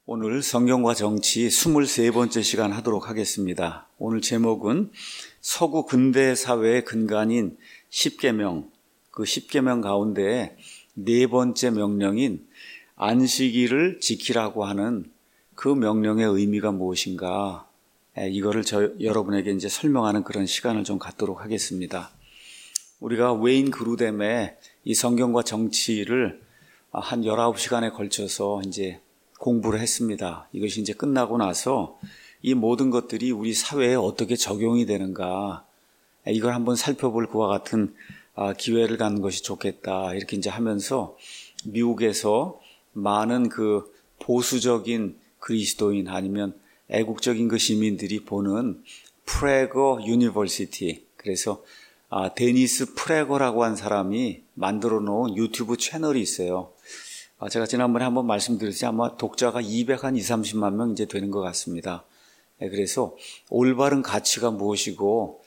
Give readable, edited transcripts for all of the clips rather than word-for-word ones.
오늘 성경과 정치 23번째 시간 하도록 하겠습니다. 오늘 제목은 서구 근대 사회의 근간인 10계명, 그 10계명 가운데 네 번째 명령인 안식일을 지키라고 하는 그 명령의 의미가 무엇인가, 이거를 여러분에게 이제 설명하는 그런 시간을 좀 갖도록 하겠습니다. 우리가 웨인 그루뎀의 이 성경과 정치를 한 19시간에 걸쳐서 이제 공부를 했습니다. 이것이 이제 끝나고 나서 이 모든 것들이 우리 사회에 어떻게 적용이 되는가, 이걸 한번 살펴볼 그와 같은 기회를 갖는 것이 좋겠다, 이렇게 이제 하면서 미국에서 많은 그 보수적인 그리스도인 아니면 애국적인 그 시민들이 보는 프레거 유니버시티, 그래서 데니스 프레거라고 한 사람이 만들어 놓은 유튜브 채널이 있어요. 제가 지난번에 한번 말씀드렸지 아마 독자가 230만 명 이제 되는 것 같습니다. 그래서 올바른 가치가 무엇이고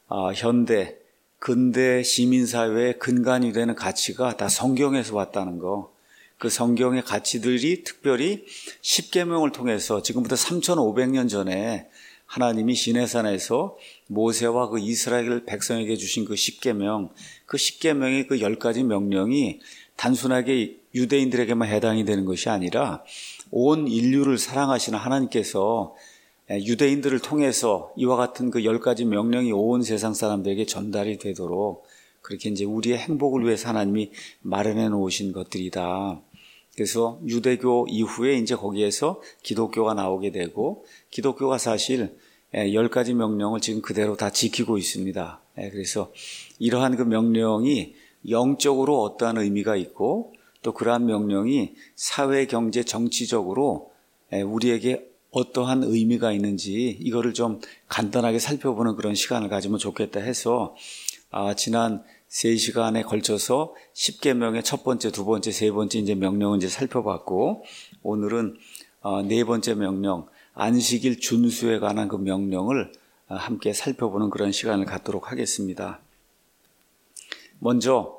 현대 근대 시민사회의 근간이 되는 가치가 다 성경에서 왔다는 거, 그 성경의 가치들이 특별히 10계명을 통해서 지금부터 3,500년 전에 하나님이 시내산에서 모세와 그 이스라엘 백성에게 주신 그 10계명, 그 10계명의 그 10가지 명령이 단순하게 유대인들에게만 해당이 되는 것이 아니라 온 인류를 사랑하시는 하나님께서 유대인들을 통해서 이와 같은 그 10가지 명령이 온 세상 사람들에게 전달이 되도록 그렇게 이제 우리의 행복을 위해서 하나님이 마련해 놓으신 것들이다. 그래서 유대교 이후에 이제 거기에서 기독교가 나오게 되고, 기독교가 사실 10가지 명령을 지금 그대로 다 지키고 있습니다. 그래서 이러한 그 명령이 영적으로 어떠한 의미가 있고, 또 그러한 명령이 사회, 경제, 정치적으로 우리에게 어떠한 의미가 있는지 이거를 좀 간단하게 살펴보는 그런 시간을 가지면 좋겠다 해서 지난 3시간에 걸쳐서 10계명의 첫 번째, 두 번째, 세 번째 이제 명령을 이제 살펴봤고, 오늘은 네 번째 명령, 안식일 준수에 관한 그 명령을 함께 살펴보는 그런 시간을 갖도록 하겠습니다. 먼저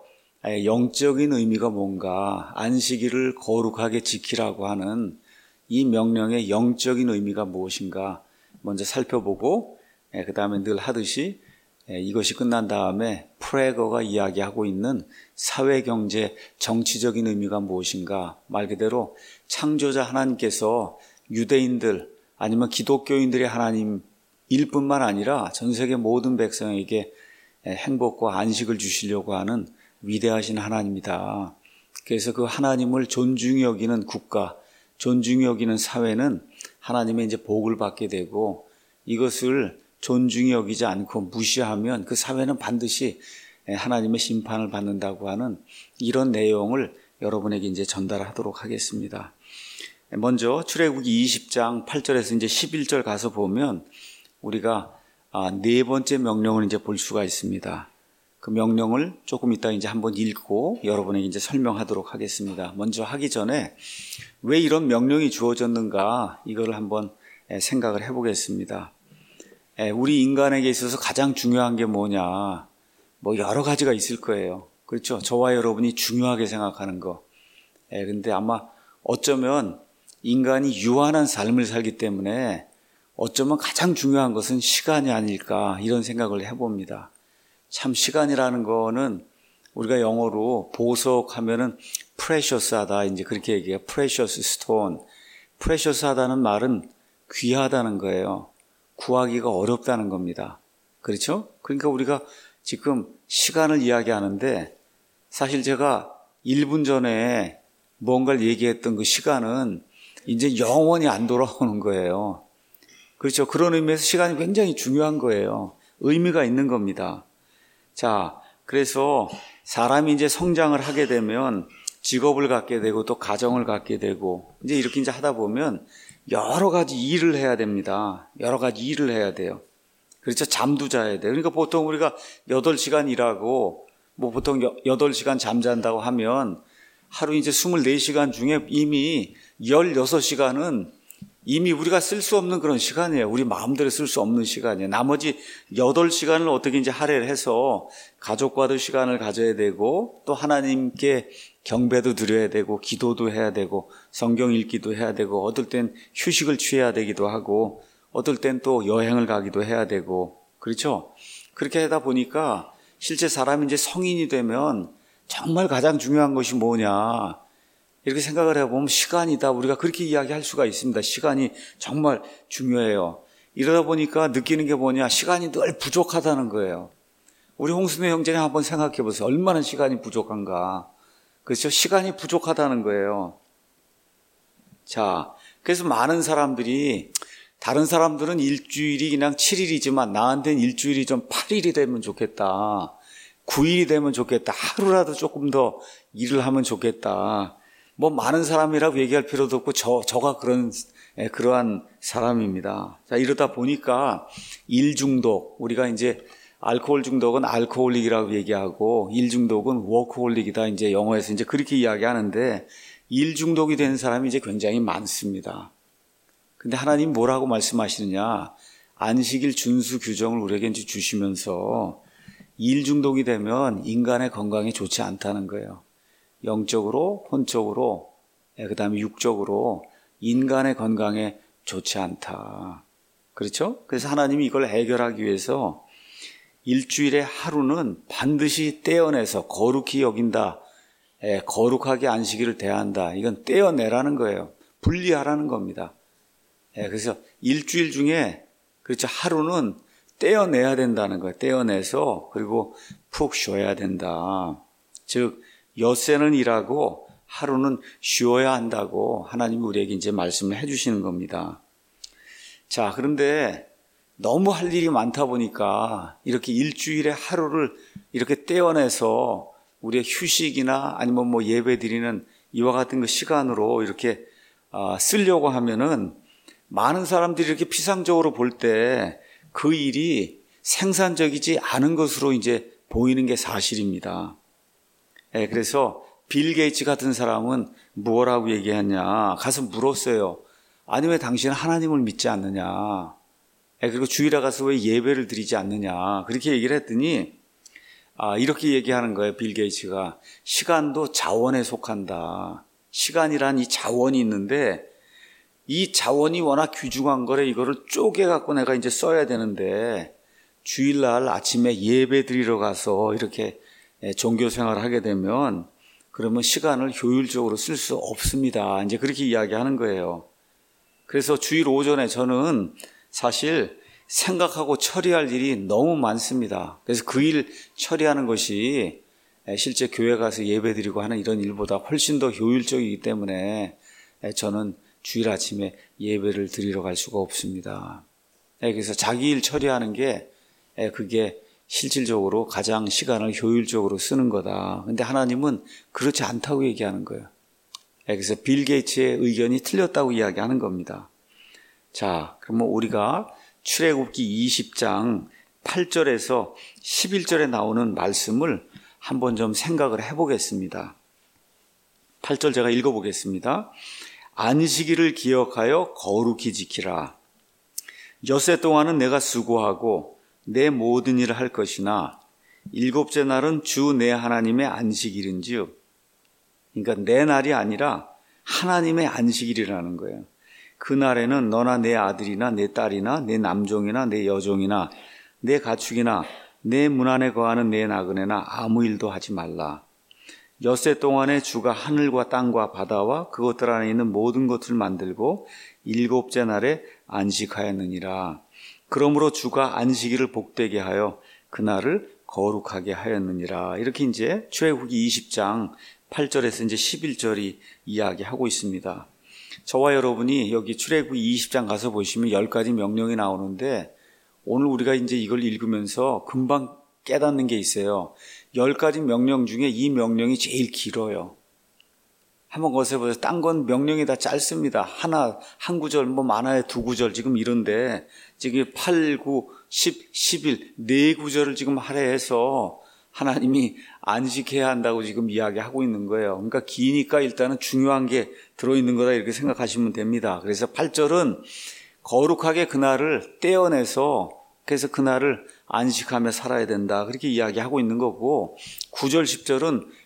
영적인 의미가 뭔가, 안식일을 거룩하게 지키라고 하는 이 명령의 영적인 의미가 무엇인가 먼저 살펴보고, 그 다음에 늘 하듯이 이것이 끝난 다음에 프레거가 이야기하고 있는 사회, 경제, 정치적인 의미가 무엇인가, 말 그대로 창조자 하나님께서 유대인들 아니면 기독교인들의 하나님일 뿐만 아니라 전 세계 모든 백성에게 행복과 안식을 주시려고 하는 위대하신 하나님이다. 그래서 그 하나님을 존중히 여기는 국가, 존중히 여기는 사회는 하나님의 이제 복을 받게 되고, 이것을 존중히 여기지 않고 무시하면 그 사회는 반드시 하나님의 심판을 받는다고 하는 이런 내용을 여러분에게 이제 전달하도록 하겠습니다. 먼저 출애굽기 20장 8절에서 이제 11절 가서 보면 우리가 네 번째 명령을 이제 볼 수가 있습니다. 그 명령을 조금 이따 이제 한번 읽고 여러분에게 이제 설명하도록 하겠습니다. 먼저 하기 전에 왜 이런 명령이 주어졌는가, 이거를 한번 생각을 해보겠습니다. 우리 인간에게 있어서 가장 중요한 게 뭐냐, 뭐 여러 가지가 있을 거예요. 그렇죠? 저와 여러분이 중요하게 생각하는 거. 근데 아마 어쩌면 인간이 유한한 삶을 살기 때문에 어쩌면 가장 중요한 것은 시간이 아닐까, 이런 생각을 해봅니다. 참 시간이라는 거는 우리가 영어로 보석하면은 precious하다, 이제 그렇게 얘기해요. precious stone. precious하다는 말은 귀하다는 거예요. 구하기가 어렵다는 겁니다. 그렇죠? 그러니까 우리가 지금 시간을 이야기하는데 사실 제가 1분 전에 뭔가를 얘기했던 그 시간은 이제 영원히 안 돌아오는 거예요. 그렇죠? 그런 의미에서 시간이 굉장히 중요한 거예요. 의미가 있는 겁니다. 자, 그래서 사람이 이제 성장을 하게 되면 직업을 갖게 되고 또 가정을 갖게 되고 이제 이렇게 이제 하다 보면 여러 가지 일을 해야 됩니다. 여러 가지 일을 해야 돼요. 그렇죠? 잠도 자야 돼요. 그러니까 보통 우리가 8시간 일하고 뭐 보통 8시간 잠잔다고 하면 하루 이제 24시간 중에 이미 16시간은 이미 우리가 쓸 수 없는 그런 시간이에요. 우리 마음대로 쓸 수 없는 시간이에요. 나머지 8시간을 어떻게 이제 할애를 해서 가족과도 시간을 가져야 되고 또 하나님께 경배도 드려야 되고 기도도 해야 되고 성경 읽기도 해야 되고 어떨 땐 휴식을 취해야 되기도 하고 어떨 땐 또 여행을 가기도 해야 되고 그렇죠? 그렇게 하다 보니까 실제 사람이 이제 성인이 되면 정말 가장 중요한 것이 뭐냐 이렇게 생각을 해보면 시간이다. 우리가 그렇게 이야기할 수가 있습니다. 시간이 정말 중요해요. 이러다 보니까 느끼는 게 뭐냐 시간이 늘 부족하다는 거예요. 우리 홍순회 형제님 한번 생각해 보세요. 얼마나 시간이 부족한가. 그렇죠? 시간이 부족하다는 거예요. 자, 그래서 많은 사람들이 다른 사람들은 일주일이 그냥 7일이지만 나한테는 일주일이 좀 8일이 되면 좋겠다. 9일이 되면 좋겠다. 하루라도 조금 더 일을 하면 좋겠다. 뭐 많은 사람이라고 얘기할 필요도 없고 저가 그러한 사람입니다. 자, 이러다 보니까 일 중독, 우리가 이제 알코올 중독은 알코올릭이라고 얘기하고 일 중독은 워크홀릭이다. 이제 영어에서 이제 그렇게 이야기하는데 일 중독이 된 사람이 이제 굉장히 많습니다. 근데 하나님 뭐라고 말씀하시느냐? 안식일 준수 규정을 우리에게 이제 주시면서 일 중독이 되면 인간의 건강에 좋지 않다는 거예요. 영적으로, 혼적으로, 그다음에 육적으로 인간의 건강에 좋지 않다. 그렇죠? 그래서 하나님이 이걸 해결하기 위해서 일주일에 하루는 반드시 떼어내서 거룩히 여긴다. 거룩하게 안식일을 대한다. 이건 떼어내라는 거예요. 분리하라는 겁니다. 그래서 일주일 중에 그렇죠. 하루는 떼어내야 된다는 거예요. 떼어내서 그리고 푹 쉬어야 된다. 즉 엿새는 일하고 하루는 쉬어야 한다고 하나님이 우리에게 이제 말씀을 해주시는 겁니다. 자, 그런데 너무 할 일이 많다 보니까 이렇게 일주일에 하루를 이렇게 떼어내서 우리의 휴식이나 아니면 뭐 예배 드리는 이와 같은 그 시간으로 이렇게 쓰려고 하면은 많은 사람들이 이렇게 피상적으로 볼 때 그 일이 생산적이지 않은 것으로 이제 보이는 게 사실입니다. 그래서 빌 게이츠 같은 사람은 뭐라고 얘기했냐? 가서 물었어요. 아니 왜 당신은 하나님을 믿지 않느냐? 그리고 주일에 가서 왜 예배를 드리지 않느냐? 그렇게 얘기를 했더니 이렇게 얘기하는 거예요. 빌 게이츠가. 시간도 자원에 속한다. 시간이란 이 자원이 있는데 이 자원이 워낙 귀중한 거래. 이거를 쪼개갖고 내가 이제 써야 되는데 주일날 아침에 예배 드리러 가서 이렇게 종교 생활을 하게 되면 그러면 시간을 효율적으로 쓸 수 없습니다. 이제 그렇게 이야기하는 거예요. 그래서 주일 오전에 저는 사실 생각하고 처리할 일이 너무 많습니다. 그래서 그 일 처리하는 것이 실제 교회 가서 예배 드리고 하는 이런 일보다 훨씬 더 효율적이기 때문에 저는 주일 아침에 예배를 드리러 갈 수가 없습니다. 그래서 자기 일 처리하는 게 그게 실질적으로 가장 시간을 효율적으로 쓰는 거다. 근데 하나님은 그렇지 않다고 얘기하는 거예요. 그래서 빌 게이츠의 의견이 틀렸다고 이야기하는 겁니다. 자, 그러면 우리가 출애굽기 20장 8절에서 11절에 나오는 말씀을 한번 좀 생각을 해보겠습니다. 8절 제가 읽어보겠습니다. 안식일을 기억하여 거룩히 지키라. 엿새 동안은 내가 수고하고 내 모든 일을 할 것이나 일곱째 날은 주 내 하나님의 안식일인즉, 그러니까 내 날이 아니라 하나님의 안식일이라는 거예요. 그날에는 너나 내 아들이나 내 딸이나 내 남종이나 내 여종이나 내 가축이나 내 문 안에 거하는 내 나그네나 아무 일도 하지 말라. 엿새 동안에 주가 하늘과 땅과 바다와 그것들 안에 있는 모든 것을 만들고 일곱째 날에 안식하였느니라. 그러므로 주가 안식일을 복되게 하여 그날을 거룩하게 하였느니라. 이렇게 이제 출애굽기 20장 8절에서 이제 11절이 이야기하고 있습니다. 저와 여러분이 여기 출애굽기 20장 가서 보시면 10가지 명령이 나오는데 오늘 우리가 이제 이걸 읽으면서 금방 깨닫는 게 있어요. 10가지 명령 중에 이 명령이 제일 길어요. 한번 거기서 보세요. 딴 건 명령이 다 짧습니다. 한 구절, 뭐 많아야 두 구절 지금 이런데 지금 8, 9, 10, 11, 네 구절을 지금 할애해서 하나님이 안식해야 한다고 지금 이야기하고 있는 거예요. 그러니까 기니까 일단은 중요한 게 들어있는 거다 이렇게 생각하시면 됩니다. 그래서 8절은 거룩하게 그날을 떼어내서 그래서 그날을 안식하며 살아야 된다. 그렇게 이야기하고 있는 거고 9절, 10절은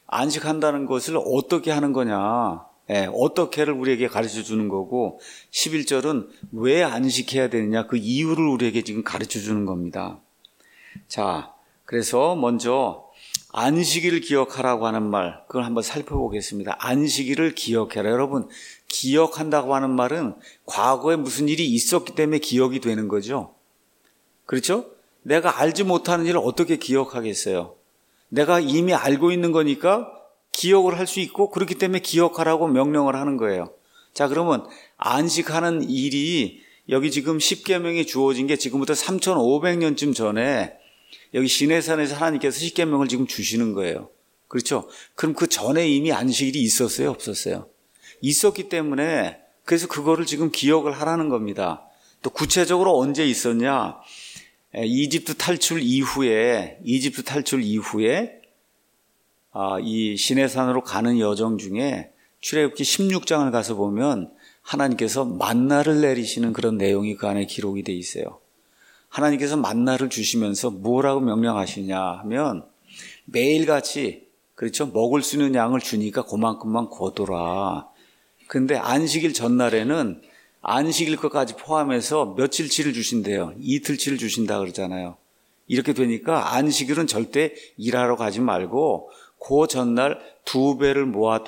안식한다는 것을 어떻게 하는 거냐, 어떻게를 우리에게 가르쳐 주는 거고, 11절은 왜 안식해야 되느냐, 그 이유를 우리에게 지금 가르쳐 주는 겁니다. 자, 그래서 먼저 안식일을 기억하라고 하는 말, 그걸 한번 살펴보겠습니다. 안식일을 기억해라. 여러분, 기억한다고 하는 말은 과거에 무슨 일이 있었기 때문에 기억이 되는 거죠. 그렇죠? 내가 알지 못하는 일을 어떻게 기억하겠어요? 내가 이미 알고 있는 거니까 기억을 할 수 있고, 그렇기 때문에 기억하라고 명령을 하는 거예요. 자, 그러면 안식하는 일이 여기 지금 십계명이 주어진 게 지금부터 3,500년쯤 전에 여기 시내산에서 하나님께서 십계명을 지금 주시는 거예요. 그렇죠? 그럼 그 전에 이미 안식일이 있었어요, 없었어요? 있었기 때문에, 그래서 그거를 지금 기억을 하라는 겁니다. 또 구체적으로 언제 있었냐? 이집트 탈출 이후에 이 시내산으로 가는 여정 중에 출애굽기 16장을 가서 보면 하나님께서 만나를 내리시는 그런 내용이 그 안에 기록이 돼 있어요. 하나님께서 만나를 주시면서 뭐라고 명령하시냐 하면 매일같이, 그렇죠? 먹을 수 있는 양을 주니까 그만큼만 거둬라. 근데 안식일 전날에는 안식일 것까지 포함해서 며칠치를 주신대요. 이틀치를 주신다 그러잖아요. 이렇게 되니까 안식일은 절대 일하러 가지 말고 그 전날 2배를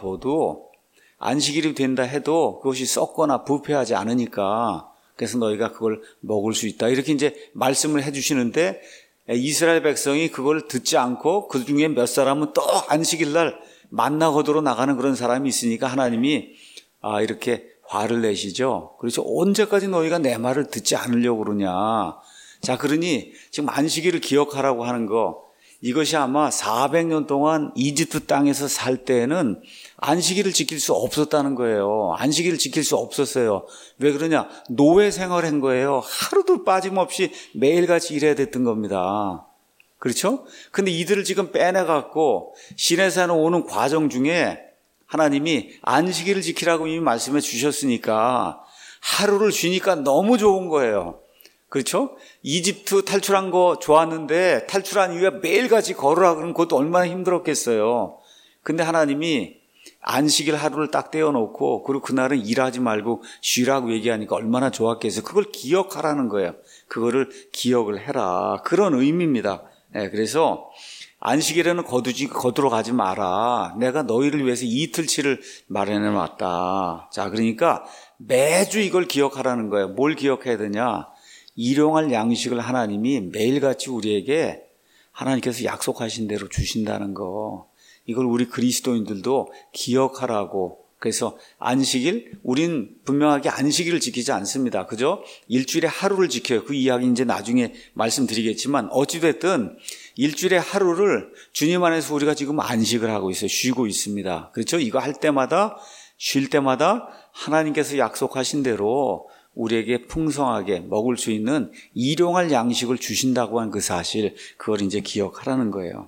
모아둬도 안식일이 된다 해도 그것이 썩거나 부패하지 않으니까, 그래서 너희가 그걸 먹을 수 있다. 이렇게 이제 말씀을 해 주시는데, 이스라엘 백성이 그걸 듣지 않고 그 중에 몇 사람은 또 안식일날 만나 거두러 나가는 그런 사람이 있으니까 하나님이 이렇게 화를 내시죠. 그래서 언제까지 너희가 내 말을 듣지 않으려고 그러냐. 자, 그러니 지금 안식일을 기억하라고 하는 거, 이것이 아마 400년 동안 이집트 땅에서 살 때에는 안식일을 지킬 수 없었다는 거예요. 안식일을 지킬 수 없었어요. 왜 그러냐? 노예 생활한 거예요. 하루도 빠짐없이 매일같이 일해야 됐던 겁니다. 그렇죠? 근데 이들을 지금 빼내갖고 시내산에 오는 과정 중에 하나님이 안식일을 지키라고 이미 말씀해 주셨으니까 하루를 쉬니까 너무 좋은 거예요. 그렇죠? 이집트 탈출한 거 좋았는데 탈출한 이후에 매일같이 걸으라 그러면 그것도 얼마나 힘들었겠어요. 근데 하나님이 안식일 하루를 딱 떼어놓고, 그리고 그날은 일하지 말고 쉬라고 얘기하니까 얼마나 좋았겠어요. 그걸 기억하라는 거예요. 그거를 기억을 해라. 그런 의미입니다. 그래서 안식일에는 거두러 가지 마라. 내가 너희를 위해서 이틀치를 마련해 놨다. 자, 그러니까 매주 이걸 기억하라는 거예요. 뭘 기억해야 되냐? 일용할 양식을 하나님이 매일같이 우리에게 하나님께서 약속하신 대로 주신다는 거, 이걸 우리 그리스도인들도 기억하라고. 그래서 안식일, 우린 분명하게 안식일을 지키지 않습니다. 그죠? 일주일에 하루를 지켜요. 그 이야기 이제 나중에 말씀드리겠지만, 어찌됐든 일주일에 하루를 주님 안에서 우리가 지금 안식을 하고 있어요. 쉬고 있습니다. 그렇죠? 이거 할 때마다, 쉴 때마다 하나님께서 약속하신 대로 우리에게 풍성하게 먹을 수 있는 일용할 양식을 주신다고 한 그 사실, 그걸 이제 기억하라는 거예요.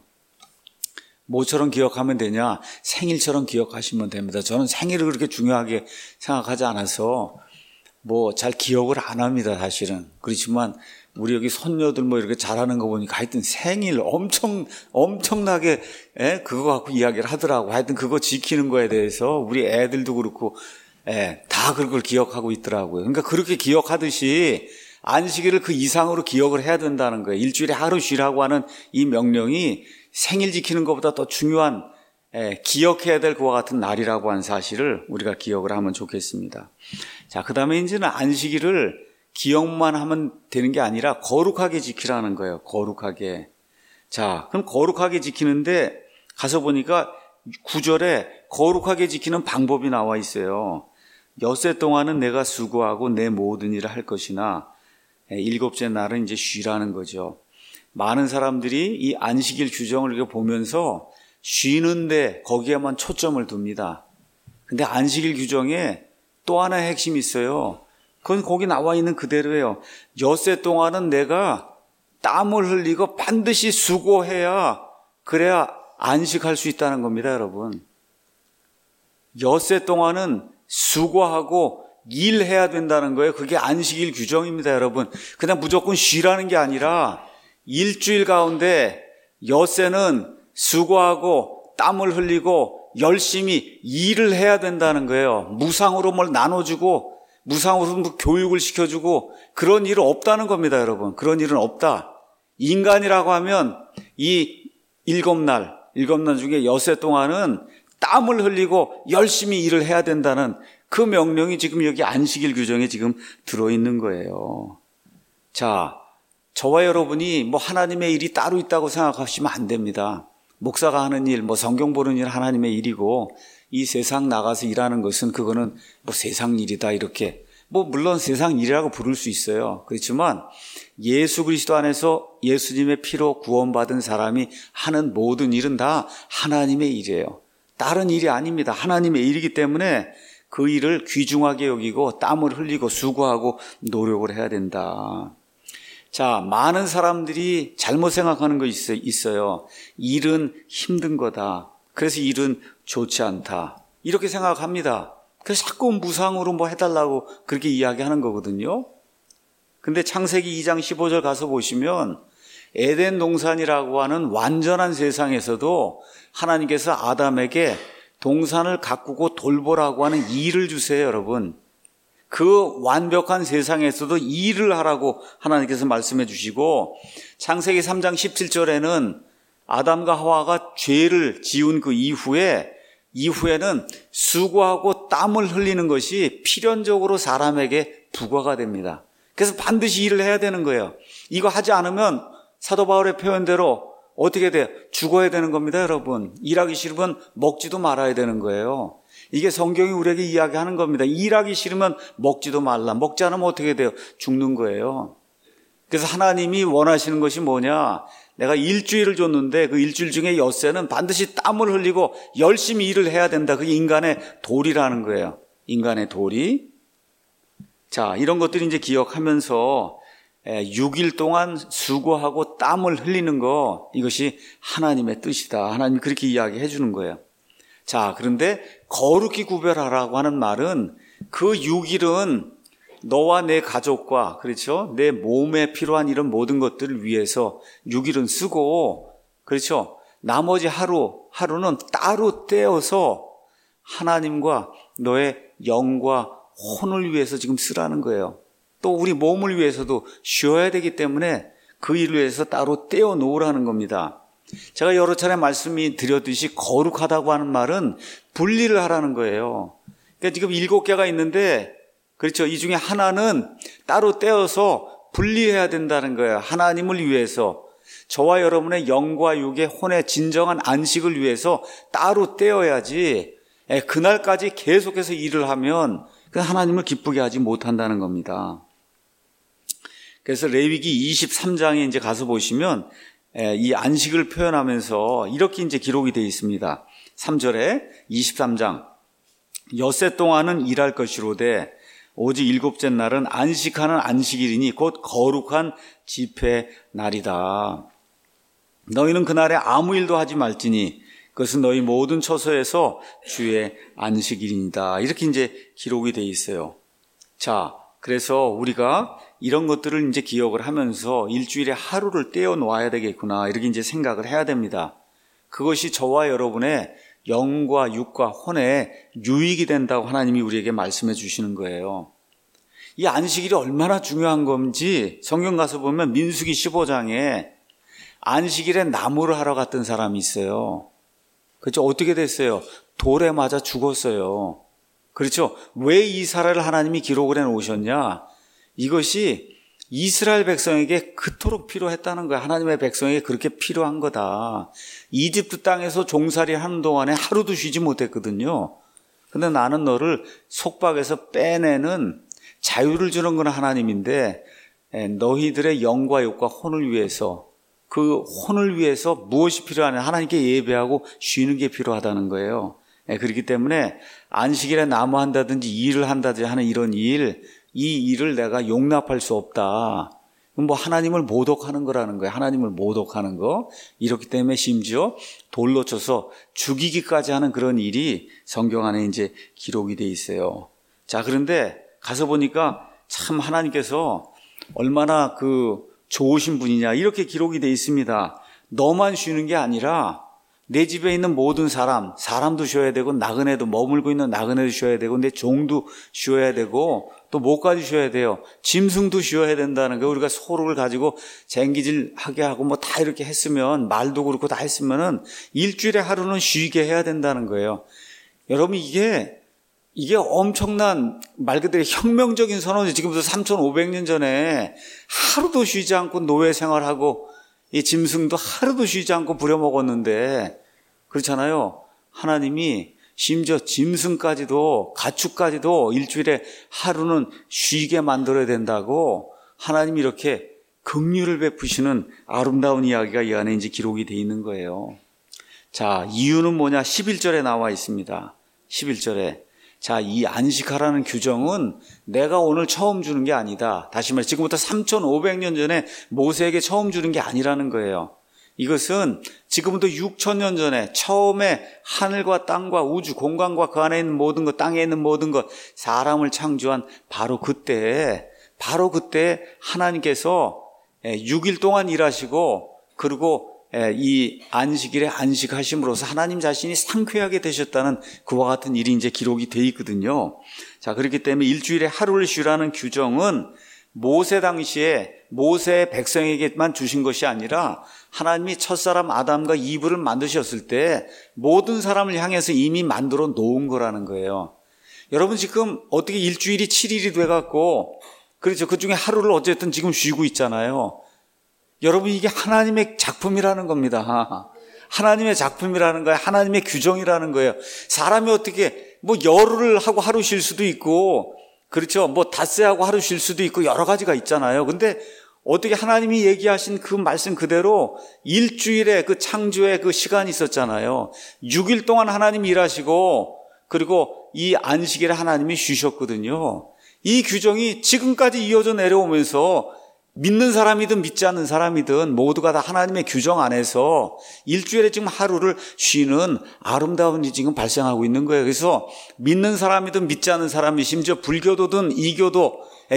뭐처럼 기억하면 되냐? 생일처럼 기억하시면 됩니다. 저는 생일을 그렇게 중요하게 생각하지 않아서 잘 기억을 안 합니다, 사실은. 그렇지만 우리 여기 손녀들 이렇게 잘하는 거 보니까 하여튼 생일 엄청나게 그거 갖고 이야기를 하더라고. 하여튼 그거 지키는 거에 대해서 우리 애들도 그렇고 다 그걸 기억하고 있더라고요. 그러니까 그렇게 기억하듯이 안식일을 그 이상으로 기억을 해야 된다는 거예요. 일주일에 하루 쉬라고 하는 이 명령이 생일 지키는 것보다 더 중요한, 기억해야 될 그와 같은 날이라고 하는 사실을 우리가 기억을 하면 좋겠습니다. 자, 그 다음에 이제는 안식일을 기억만 하면 되는 게 아니라 거룩하게 지키라는 거예요. 거룩하게. 자, 그럼 거룩하게 지키는데 가서 보니까 9절에 거룩하게 지키는 방법이 나와 있어요. 엿새 동안은 내가 수고하고 내 모든 일을 할 것이나 일곱째 날은 이제 쉬라는 거죠. 많은 사람들이 이 안식일 규정을 이렇게 보면서 쉬는데 거기에만 초점을 둡니다. 근데 안식일 규정에 또 하나의 핵심이 있어요. 그건 거기 나와 있는 그대로예요. 엿새 동안은 내가 땀을 흘리고 반드시 수고해야, 그래야 안식할 수 있다는 겁니다, 여러분. 엿새 동안은 수고하고 일해야 된다는 거예요. 그게 안식일 규정입니다, 여러분. 그냥 무조건 쉬라는 게 아니라 일주일 가운데 엿새는 수고하고 땀을 흘리고 열심히 일을 해야 된다는 거예요. 무상으로 뭘 나눠주고 무상으로 뭐 교육을 시켜주고 그런 일은 없다는 겁니다, 여러분. 그런 일은 없다. 인간이라고 하면 이 일곱 날 중에 엿새 동안은 땀을 흘리고 열심히 일을 해야 된다는 그 명령이 지금 여기 안식일 규정에 지금 들어있는 거예요. 자, 저와 여러분이 뭐 하나님의 일이 따로 있다고 생각하시면 안 됩니다. 목사가 하는 일, 뭐 성경 보는 일 하나님의 일이고 이 세상 나가서 일하는 것은 그거는 뭐 세상 일이다 이렇게 뭐 물론 세상 일이라고 부를 수 있어요. 그렇지만 예수 그리스도 안에서 예수님의 피로 구원받은 사람이 하는 모든 일은 다 하나님의 일이에요. 다른 일이 아닙니다. 하나님의 일이기 때문에 그 일을 귀중하게 여기고 땀을 흘리고 수고하고 노력을 해야 된다. 자, 많은 사람들이 잘못 생각하는 거 있어요. 일은 힘든 거다. 그래서 일은 좋지 않다. 이렇게 생각합니다. 그래서 자꾸 무상으로 뭐 해달라고 그렇게 이야기하는 거거든요. 근데 창세기 2장 15절 가서 보시면 에덴 동산이라고 하는 완전한 세상에서도 하나님께서 아담에게 동산을 가꾸고 돌보라고 하는 일을 주세요, 여러분. 그 완벽한 세상에서도 일을 하라고 하나님께서 말씀해 주시고 창세기 3장 17절에는 아담과 하와가 죄를 지은 그 이후에는 수고하고 땀을 흘리는 것이 필연적으로 사람에게 부과가 됩니다. 그래서 반드시 일을 해야 되는 거예요. 이거 하지 않으면 사도 바울의 표현대로 어떻게 돼요? 죽어야 되는 겁니다, 여러분. 일하기 싫으면 먹지도 말아야 되는 거예요. 이게 성경이 우리에게 이야기하는 겁니다. 일하기 싫으면 먹지도 말라. 먹지 않으면 어떻게 돼요? 죽는 거예요. 그래서 하나님이 원하시는 것이 뭐냐? 내가 일주일을 줬는데 그 일주일 중에 엿새는 반드시 땀을 흘리고 열심히 일을 해야 된다. 그게 인간의 도리라는 거예요. 인간의 도리. 자, 이런 것들이 이제 기억하면서 6일 동안 수고하고 땀을 흘리는 거, 이것이 하나님의 뜻이다. 하나님 그렇게 이야기해 주는 거예요. 자, 그런데 거룩히 구별하라고 하는 말은 그 6일은 너와 내 가족과, 그렇죠? 내 몸에 필요한 이런 모든 것들을 위해서 6일은 쓰고, 그렇죠? 나머지 하루는 따로 떼어서 하나님과 너의 영과 혼을 위해서 지금 쓰라는 거예요. 또 우리 몸을 위해서도 쉬어야 되기 때문에 그 일을 위해서 따로 떼어 놓으라는 겁니다. 제가 여러 차례 말씀이 드렸듯이 거룩하다고 하는 말은 분리를 하라는 거예요. 그러니까 지금 7개가 있는데, 그렇죠? 이 중에 하나는 따로 떼어서 분리해야 된다는 거예요. 하나님을 위해서, 저와 여러분의 영과 육의 혼의 진정한 안식을 위해서 따로 떼어야지 그날까지 계속해서 일을 하면 하나님을 기쁘게 하지 못한다는 겁니다. 그래서 레위기 23장에 이제 가서 보시면 이 안식을 표현하면서 이렇게 이제 기록이 되어 있습니다. 3절에 23장 엿새 동안은 일할 것이로되 오직 7째 날은 안식하는 안식일이니 곧 거룩한 집회 날이다. 너희는 그날에 아무 일도 하지 말지니 그것은 너희 모든 처소에서 주의 안식일이다. 이렇게 이제 기록이 되어 있어요. 자, 그래서 우리가 이런 것들을 이제 기억을 하면서 일주일에 하루를 떼어 놓아야 되겠구나. 이렇게 이제 생각을 해야 됩니다. 그것이 저와 여러분의 영과 육과 혼에 유익이 된다고 하나님이 우리에게 말씀해 주시는 거예요. 이 안식일이 얼마나 중요한 건지 성경 가서 보면 민수기 15장에 안식일에 나무를 하러 갔던 사람이 있어요. 그렇죠? 어떻게 됐어요? 돌에 맞아 죽었어요. 그렇죠? 왜 이 사례를 하나님이 기록을 해놓으셨냐? 이것이 이스라엘 백성에게 그토록 필요했다는 거야. 하나님의 백성에게 그렇게 필요한 거다. 이집트 땅에서 종살이 하는 동안에 하루도 쉬지 못했거든요. 근데 나는 너를 속박에서 빼내는 자유를 주는 건 하나님인데 너희들의 영과 육과 혼을 위해서, 그 혼을 위해서 무엇이 필요하냐? 하나님께 예배하고 쉬는 게 필요하다는 거예요. 그렇기 때문에 안식일에 나무한다든지 일을 한다든지 하는 이런 일, 이 일을 내가 용납할 수 없다. 뭐 하나님을 모독하는 거라는 거예요. 하나님을 모독하는 거. 이렇기 때문에 심지어 돌로 쳐서 죽이기까지 하는 그런 일이 성경 안에 이제 기록이 돼 있어요. 자, 그런데 가서 보니까 참 하나님께서 얼마나 좋으신 분이냐, 이렇게 기록이 돼 있습니다. 너만 쉬는 게 아니라 내 집에 있는 모든 사람도 쉬어야 되고, 나그네도, 머물고 있는 나그네도 쉬어야 되고, 내 종도 쉬어야 되고, 또 목까지 쉬어야 돼요. 짐승도 쉬어야 된다는 거예요. 우리가 소를 가지고 쟁기질하게 하고 뭐 다 이렇게 했으면, 말도 그렇고 다 했으면은 일주일에 하루는 쉬게 해야 된다는 거예요. 여러분, 이게 엄청난 말 그대로 혁명적인 선언이죠. 지금부터 3,500년 전에 하루도 쉬지 않고 노예 생활하고, 이 짐승도 하루도 쉬지 않고 부려먹었는데, 그렇잖아요. 하나님이 심지어 짐승까지도, 가축까지도 일주일에 하루는 쉬게 만들어야 된다고 하나님이 이렇게 긍휼을 베푸시는 아름다운 이야기가 이 안에 이제 기록이 되어 있는 거예요. 자, 이유는 뭐냐? 11절에 나와 있습니다. 11절에. 자, 이 안식하라는 규정은 내가 오늘 처음 주는 게 아니다. 다시 말해, 지금부터 3,500년 전에 모세에게 처음 주는 게 아니라는 거예요. 이것은 지금부터 6,000년 전에 처음에 하늘과 땅과 우주, 공간과 그 안에 있는 모든 것, 땅에 있는 모든 것, 사람을 창조한 바로 그때 하나님께서 6일 동안 일하시고, 그리고 이 안식일에 안식하심으로써 하나님 자신이 상쾌하게 되셨다는 그와 같은 일이 이제 기록이 되어 있거든요. 자, 그렇기 때문에 일주일에 하루를 쉬라는 규정은 모세 당시에 모세 백성에게만 주신 것이 아니라 하나님이 첫사람 아담과 이브를 만드셨을 때 모든 사람을 향해서 이미 만들어 놓은 거라는 거예요. 여러분, 지금 어떻게 일주일이 7일이 돼갖고, 그렇죠, 그 중에 하루를 어쨌든 지금 쉬고 있잖아요. 여러분, 이게 하나님의 작품이라는 겁니다. 하나님의 작품이라는 거예요. 하나님의 규정이라는 거예요. 사람이 어떻게 뭐 열흘을 하고 하루 쉴 수도 있고, 그렇죠, 뭐 닷새하고 하루 쉴 수도 있고 여러 가지가 있잖아요. 근데 어떻게 하나님이 얘기하신 그 말씀 그대로 일주일에 그 창조의 그 시간이 있었잖아요. 6일 동안 하나님이 일하시고, 그리고 이 안식일에 하나님이 쉬셨거든요. 이 규정이 지금까지 이어져 내려오면서 믿는 사람이든 믿지 않는 사람이든 모두가 다 하나님의 규정 안에서 일주일에 지금 하루를 쉬는 아름다운 일이 지금 발생하고 있는 거예요. 그래서 믿는 사람이든 믿지 않는 사람이, 심지어 불교도든 이교도,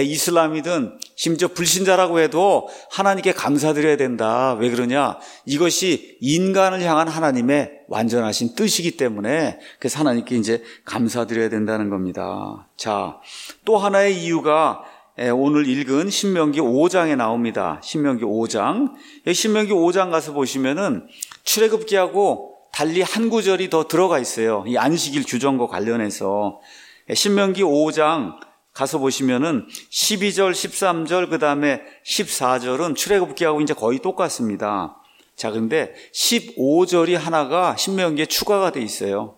이슬람이든 심지어 불신자라고 해도 하나님께 감사드려야 된다. 왜 그러냐? 이것이 인간을 향한 하나님의 완전하신 뜻이기 때문에, 그래서 하나님께 이제 감사드려야 된다는 겁니다. 자, 또 하나의 이유가 오늘 읽은 신명기 5장에 나옵니다. 신명기 5장. 신명기 5장 가서 보시면은 출애굽기하고 달리 한 구절이 더 들어가 있어요. 이 안식일 규정과 관련해서. 신명기 5장 가서 보시면은 12절, 13절, 그 다음에 14절은 출애굽기하고 이제 거의 똑같습니다. 자, 그런데 15절이 하나가 신명기에 추가가 돼 있어요.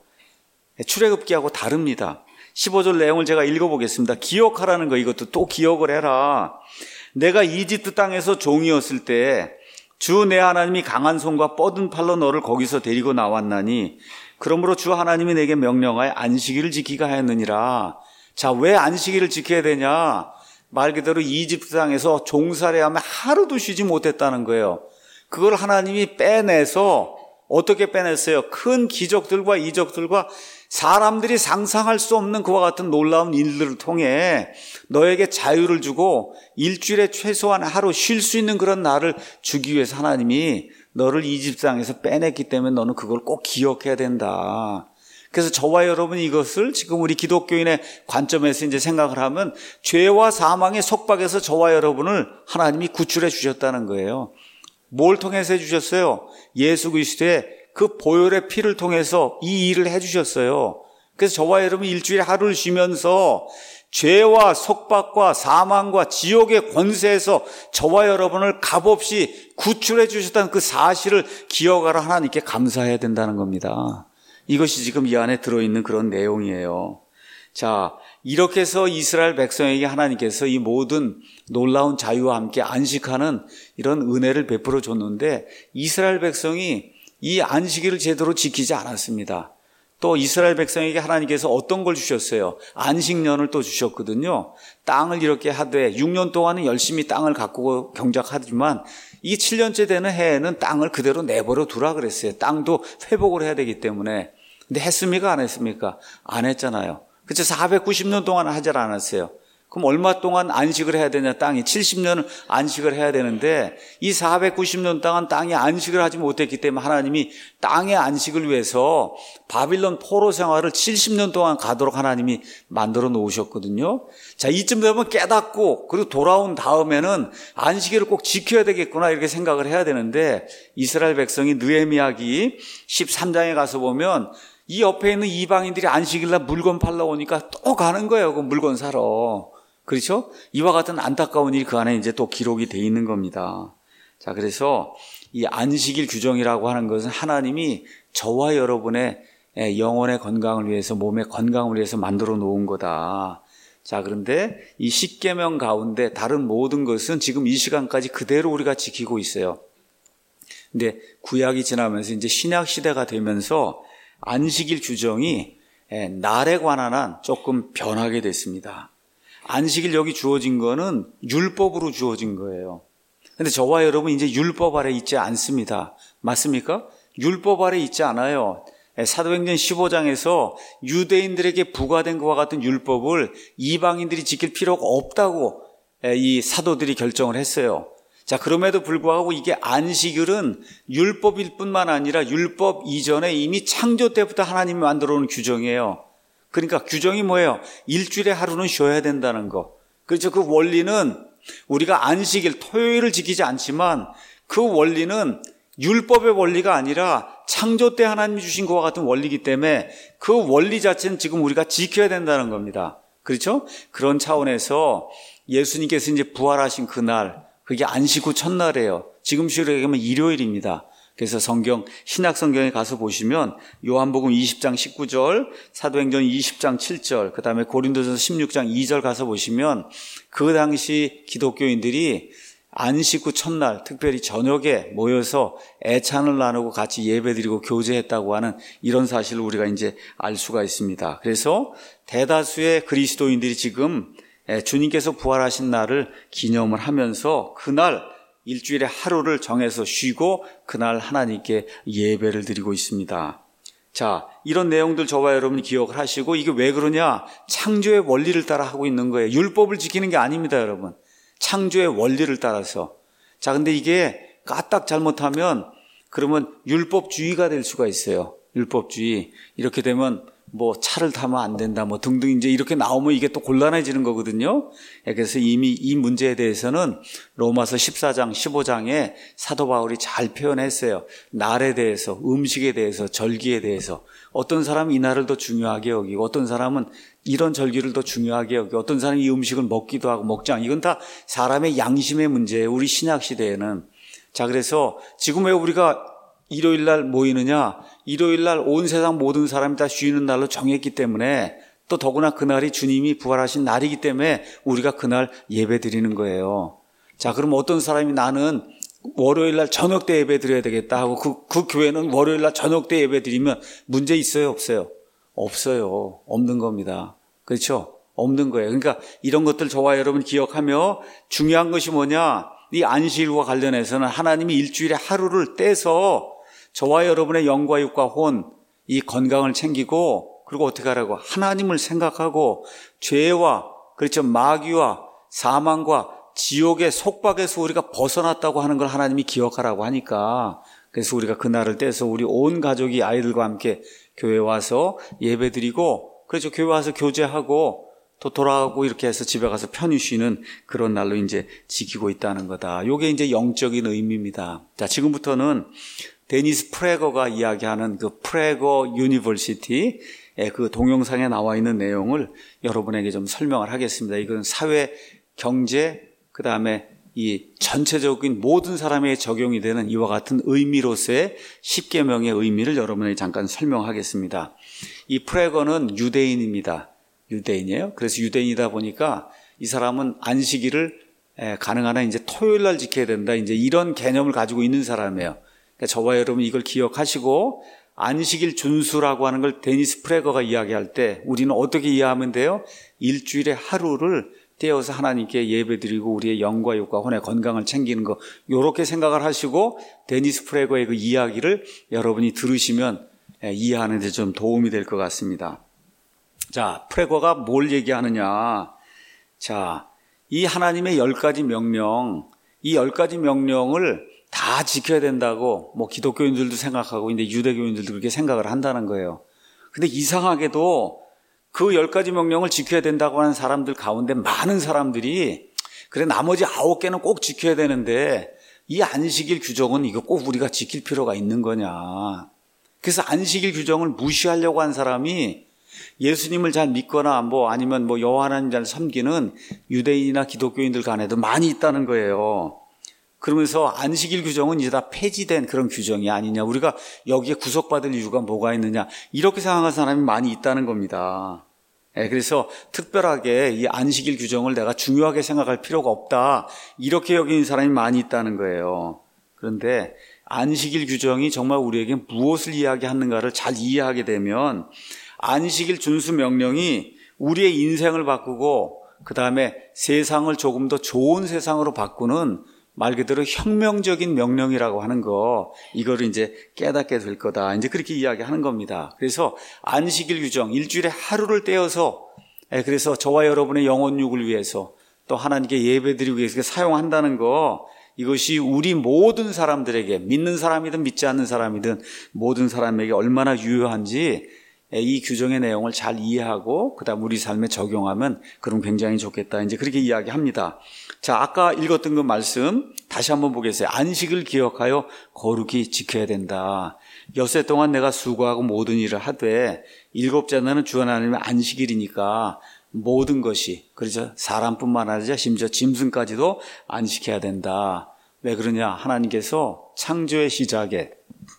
출애굽기하고 다릅니다. 15절 내용을 제가 읽어보겠습니다. 기억하라는 거, 이것도 또 기억을 해라. 내가 이집트 땅에서 종이었을 때 주 내 하나님이 강한 손과 뻗은 팔로 너를 거기서 데리고 나왔나니, 그러므로 주 하나님이 내게 명령하여 안식일을 지키게 하였느니라. 자, 왜 안식일을 지켜야 되냐? 말 그대로 이집트 땅에서 종살이하며 하루도 쉬지 못했다는 거예요. 그걸 하나님이 빼내서, 어떻게 빼냈어요? 큰 기적들과 이적들과 사람들이 상상할 수 없는 그와 같은 놀라운 일들을 통해 너에게 자유를 주고 일주일에 최소한 하루 쉴 수 있는 그런 날을 주기 위해서 하나님이 너를 이집트 땅에서 빼냈기 때문에 너는 그걸 꼭 기억해야 된다. 그래서 저와 여러분이 이것을 지금 우리 기독교인의 관점에서 이제 생각을 하면 죄와 사망의 속박에서 저와 여러분을 하나님이 구출해 주셨다는 거예요. 뭘 통해서 해 주셨어요? 예수 그리스도의 그 보혈의 피를 통해서 이 일을 해 주셨어요. 그래서 저와 여러분 일주일에 하루를 쉬면서 죄와 속박과 사망과 지옥의 권세에서 저와 여러분을 값없이 구출해 주셨다는 그 사실을 기억하라, 하나님께 감사해야 된다는 겁니다. 이것이 지금 이 안에 들어있는 그런 내용이에요. 자, 이렇게 해서 이스라엘 백성에게 하나님께서 이 모든 놀라운 자유와 함께 안식하는 이런 은혜를 베풀어 줬는데, 이스라엘 백성이 이 안식일을 제대로 지키지 않았습니다. 또 이스라엘 백성에게 하나님께서 어떤 걸 주셨어요? 안식년을 또 주셨거든요. 땅을 이렇게 하되 6년 동안은 열심히 땅을 가꾸고 경작하지만 이 7년째 되는 해에는 땅을 그대로 내버려 두라 그랬어요. 땅도 회복을 해야 되기 때문에. 근데 했습니까? 안 했습니까? 안 했잖아요. 그래서 490년 동안 하지 않았어요. 그럼 얼마 동안 안식을 해야 되냐, 땅이. 70년을 안식을 해야 되는데 이 490년 동안 땅이 안식을 하지 못했기 때문에 하나님이 땅의 안식을 위해서 바빌론 포로 생활을 70년 동안 가도록 하나님이 만들어 놓으셨거든요. 자, 이쯤 되면 깨닫고 그리고 돌아온 다음에는 안식일을 꼭 지켜야 되겠구나 이렇게 생각을 해야 되는데 이스라엘 백성이 느헤미야기 13장에 가서 보면 이 옆에 있는 이방인들이 안식일날 물건 팔러 오니까 또 가는 거예요. 그 물건 사러. 그렇죠? 이와 같은 안타까운 일이 그 안에 이제 또 기록이 돼 있는 겁니다. 자, 그래서 이 안식일 규정이라고 하는 것은 하나님이 저와 여러분의 영혼의 건강을 위해서, 몸의 건강을 위해서 만들어 놓은 거다. 자, 그런데 이 십계명 가운데 다른 모든 것은 지금 이 시간까지 그대로 우리가 지키고 있어요. 근데 구약이 지나면서 이제 신약 시대가 되면서 안식일 규정이 날에 관한 한 조금 변하게 됐습니다. 안식일 여기 주어진 거는 율법으로 주어진 거예요. 근데 저와 여러분 이제 율법 아래 있지 않습니다. 맞습니까? 율법 아래 있지 않아요. 사도행전 15장에서 유대인들에게 부과된 것과 같은 율법을 이방인들이 지킬 필요가 없다고 이 사도들이 결정을 했어요. 자, 그럼에도 불구하고 이게 안식일은 율법일 뿐만 아니라 율법 이전에 이미 창조 때부터 하나님이 만들어 놓은 규정이에요. 그러니까 규정이 뭐예요? 일주일에 하루는 쉬어야 된다는 거. 그렇죠. 그 원리는 우리가 안식일, 토요일을 지키지 않지만 그 원리는 율법의 원리가 아니라 창조 때 하나님이 주신 것과 같은 원리이기 때문에 그 원리 자체는 지금 우리가 지켜야 된다는 겁니다. 그렇죠? 그런 차원에서 예수님께서 이제 부활하신 그날, 그게 안식 후 첫날이에요. 지금 시로 얘기하면 일요일입니다. 그래서 신약 성경에 가서 보시면 요한복음 20장 19절, 사도행전 20장 7절, 그 다음에 고린도전서 16장 2절 가서 보시면 그 당시 기독교인들이 안식 후 첫날, 특별히 저녁에 모여서 애찬을 나누고 같이 예배드리고 교제했다고 하는 이런 사실을 우리가 이제 알 수가 있습니다. 그래서 대다수의 그리스도인들이 지금 주님께서 부활하신 날을 기념을 하면서 그날 일주일에 하루를 정해서 쉬고 그날 하나님께 예배를 드리고 있습니다. 자, 이런 내용들 저와 여러분이 기억을 하시고 이게 왜 그러냐? 창조의 원리를 따라 하고 있는 거예요. 율법을 지키는 게 아닙니다, 여러분. 창조의 원리를 따라서. 자, 근데 이게 까딱 잘못하면 그러면 율법주의가 될 수가 있어요. 율법주의. 이렇게 되면 뭐 차를 타면 안 된다 뭐 등등 이제 이렇게 나오면 이게 또 곤란해지는 거거든요. 그래서 이미 이 문제에 대해서는 로마서 14장 15장에 사도 바울이 잘 표현했어요. 날에 대해서, 음식에 대해서, 절기에 대해서. 어떤 사람은 이 날을 더 중요하게 여기고 어떤 사람은 이런 절기를 더 중요하게 여기고 어떤 사람이 이 음식을 먹기도 하고 먹지 않고 이건 다 사람의 양심의 문제예요. 우리 신약 시대에는. 자, 그래서 지금 왜 우리가 일요일 날 모이느냐? 일요일 날 온 세상 모든 사람이 다 쉬는 날로 정했기 때문에 또 더구나 그날이 주님이 부활하신 날이기 때문에 우리가 그날 예배 드리는 거예요. 자, 그럼 어떤 사람이 나는 월요일 날 저녁 때 예배 드려야 되겠다 하고 그 교회는 월요일 날 저녁 때 예배 드리면 문제 있어요? 없어요? 없어요. 없는 겁니다. 그렇죠? 없는 거예요. 그러니까 이런 것들 저와 여러분 기억하며 중요한 것이 뭐냐? 이 안식일과 관련해서는 하나님이 일주일에 하루를 떼서 저와 여러분의 영과 육과 혼, 이 건강을 챙기고 그리고 어떻게 하라고? 하나님을 생각하고 죄와 그렇죠 마귀와 사망과 지옥의 속박에서 우리가 벗어났다고 하는 걸 하나님이 기억하라고 하니까 그래서 우리가 그날을 떼서 우리 온 가족이 아이들과 함께 교회 와서 예배드리고 그렇죠 교회 와서 교제하고 또 돌아가고 이렇게 해서 집에 가서 편히 쉬는 그런 날로 이제 지키고 있다는 거다. 이게 이제 영적인 의미입니다. 자, 지금부터는 데니스 프레거가 이야기하는 그 프레거 유니버시티 그 동영상에 나와 있는 내용을 여러분에게 좀 설명을 하겠습니다. 이건 사회, 경제, 그 다음에 이 전체적인 모든 사람에게 적용이 되는 이와 같은 의미로서의 10계명의 의미를 여러분에게 잠깐 설명하겠습니다. 이 프레거는 유대인입니다. 유대인이에요. 그래서 유대인이다 보니까 이 사람은 안식일을 가능한 한 이제 토요일 날 지켜야 된다. 이제 이런 개념을 가지고 있는 사람이에요. 그러니까 저와 여러분 이걸 기억하시고 안식일 준수라고 하는 걸 데니스 프레거가 이야기할 때 우리는 어떻게 이해하면 돼요? 일주일에 하루를 떼어서 하나님께 예배드리고 우리의 영과 육과 혼의 건강을 챙기는 거 이렇게 생각을 하시고 데니스 프레거의 그 이야기를 여러분이 들으시면 이해하는 데 좀 도움이 될 것 같습니다. 자, 프레거가 뭘 얘기하느냐? 자, 이 하나님의 10가지 명령, 이 10가지 명령을 다 지켜야 된다고 기독교인들도 생각하고 근데 유대교인들도 그렇게 생각을 한다는 거예요. 근데 이상하게도 그 10가지 명령을 지켜야 된다고 하는 사람들 가운데 많은 사람들이 그래 나머지 9개는 꼭 지켜야 되는데 이 안식일 규정은 이거 꼭 우리가 지킬 필요가 있는 거냐. 그래서 안식일 규정을 무시하려고 한 사람이 예수님을 잘 믿거나 아니면 여호와 하나님 잘 섬기는 유대인이나 기독교인들 간에도 많이 있다는 거예요. 그러면서 안식일 규정은 이제 다 폐지된 그런 규정이 아니냐. 우리가 여기에 구속받을 이유가 뭐가 있느냐. 이렇게 생각하는 사람이 많이 있다는 겁니다. 그래서 특별하게 이 안식일 규정을 내가 중요하게 생각할 필요가 없다. 이렇게 여기는 사람이 많이 있다는 거예요. 그런데 안식일 규정이 정말 우리에게 무엇을 이야기하는가를 잘 이해하게 되면 안식일 준수 명령이 우리의 인생을 바꾸고 그 다음에 세상을 조금 더 좋은 세상으로 바꾸는 말 그대로 혁명적인 명령이라고 하는 거, 이거를 이제 깨닫게 될 거다. 이제 그렇게 이야기하는 겁니다. 그래서 안식일 규정, 일주일에 하루를 떼어서, 그래서 저와 여러분의 영혼육을 위해서 또 하나님께 예배드리기 위해서 사용한다는 거, 이것이 우리 모든 사람들에게, 믿는 사람이든 믿지 않는 사람이든 모든 사람에게 얼마나 유효한지 이 규정의 내용을 잘 이해하고 그다음 우리 삶에 적용하면 그럼 굉장히 좋겠다. 이제 그렇게 이야기합니다. 자, 아까 읽었던 그 말씀 다시 한번 보겠어요. 안식을 기억하여 거룩히 지켜야 된다. 엿새 동안 내가 수고하고 모든 일을 하되 일곱째 날은 주 하나님의 안식일이니까 모든 것이, 그렇죠, 사람뿐만 아니라 심지어 짐승까지도 안식해야 된다. 왜 그러냐? 하나님께서 창조의 시작에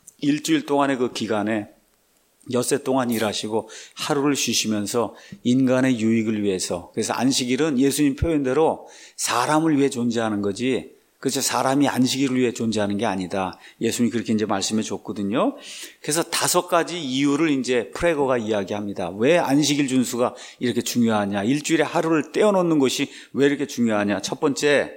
일주일 동안의 그 기간에 엿새 동안 일하시고 하루를 쉬시면서 인간의 유익을 위해서, 그래서 안식일은 예수님 표현대로 사람을 위해 존재하는 거지, 그렇죠, 사람이 안식일을 위해 존재하는 게 아니다. 예수님이 그렇게 이제 말씀해 줬거든요. 그래서 5가지 이유를 이제 프레거가 이야기합니다. 왜 안식일 준수가 이렇게 중요하냐, 일주일에 하루를 떼어놓는 것이 왜 이렇게 중요하냐. 첫 번째,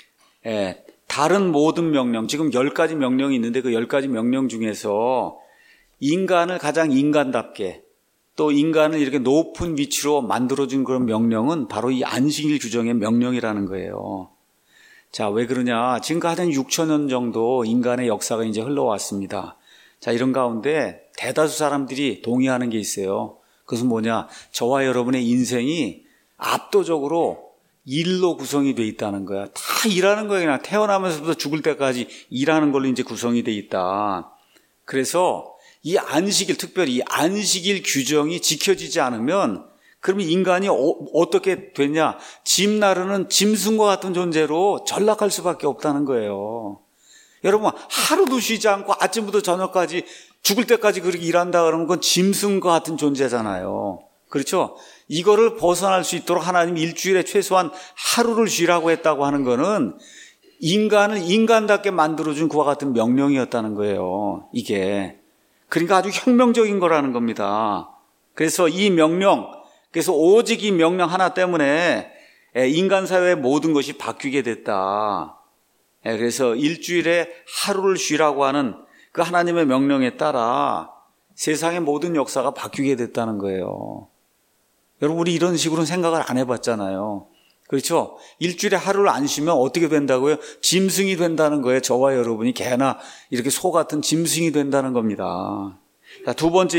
다른 모든 명령, 지금 10가지 명령이 있는데 그 10가지 명령 중에서 인간을 가장 인간답게 또 인간을 이렇게 높은 위치로 만들어준 그런 명령은 바로 이 안식일 규정의 명령이라는 거예요. 자, 왜 그러냐? 지금까지 한 6,000년 정도 인간의 역사가 이제 흘러왔습니다. 자, 이런 가운데 대다수 사람들이 동의하는 게 있어요. 그것은 뭐냐? 저와 여러분의 인생이 압도적으로 일로 구성이 돼 있다는 거야. 다 일하는 거야. 그냥 태어나면서부터 죽을 때까지 일하는 걸로 이제 구성이 돼 있다. 그래서 이 안식일, 특별히 이 안식일 규정이 지켜지지 않으면 그러면 인간이 어떻게 되냐? 짐 나르는 짐승과 같은 존재로 전락할 수밖에 없다는 거예요. 여러분, 하루도 쉬지 않고 아침부터 저녁까지 죽을 때까지 그렇게 일한다 그러면 그건 짐승과 같은 존재잖아요. 그렇죠? 이거를 벗어날 수 있도록 하나님이 일주일에 최소한 하루를 쉬라고 했다고 하는 거는 인간을 인간답게 만들어준 그와 같은 명령이었다는 거예요. 이게. 그러니까 아주 혁명적인 거라는 겁니다. 그래서 이 명령, 그래서 오직 이 명령 하나 때문에 인간 사회의 모든 것이 바뀌게 됐다. 그래서 일주일에 하루를 쉬라고 하는 그 하나님의 명령에 따라 세상의 모든 역사가 바뀌게 됐다는 거예요. 여러분, 우리 이런 식으로는 생각을 안 해봤잖아요. 그렇죠? 일주일에 하루를 안 쉬면 어떻게 된다고요? 짐승이 된다는 거예요. 저와 여러분이 개나 이렇게 소 같은 짐승이 된다는 겁니다. 자, 두 번째